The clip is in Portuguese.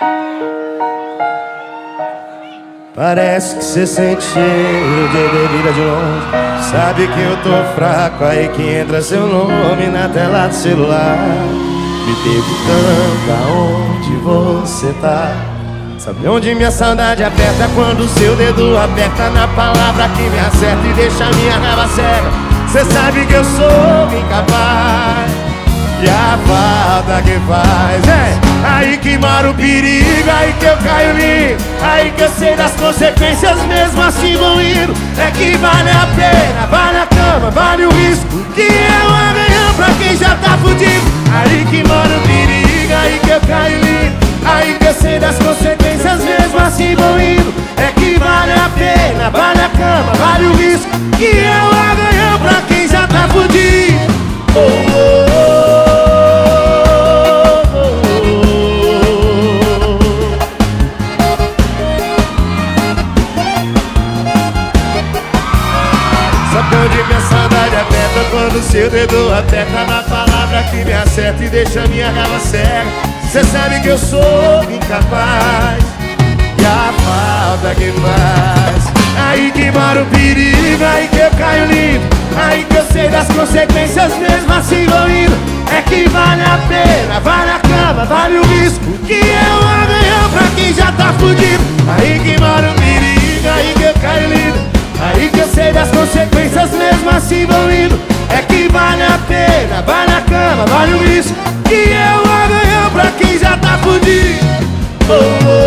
Parece que cê sente cheiro de bebida de longe. Sabe que eu tô fraco, aí que entra seu nome na tela do celular, me perguntando aonde você tá. Sabe onde minha saudade aperta? Quando seu dedo aperta na palavra que me acerta e deixa minha raiva cega. Cê sabe que eu sou incapaz, e a falta que faz é aí que mora o perigo, aí que eu caio lindo, aí que eu sei das consequências, mesmo assim vou indo. É que vale a pena, vale a cama, vale o risco, que é o amanhã pra quem já tá fudido. Aí que mora o perigo, aí que eu caio lindo, aí que eu sei das consequências, mesmo assim vou indo. É que vale a pena, vale a cama, vale o risco, que é o amanhã pra quem já tá fudido. Oh, oh, oh. Sabe onde minha saudade aperta? Quando seu dedo aperta na palavra que me acerta e deixa minha raiva cega. Cê sabe que eu sou incapaz, e a falta que faz. Aí que mora o perigo, aí que eu caio lindo, aí que eu sei das consequências, mesmo assim vou indo. É que vale a pena, vale a cama, vale o risco, que é o amanhã pra quem já tá fudido. Aí que mora o perigo, aí que eu caio lindo, aí que eu sei das consequências, mesmo assim vou indo. É que vale a pena, vale a cama, vale o risco, que é o amanhã pra quem já tá fudido. Oh, oh.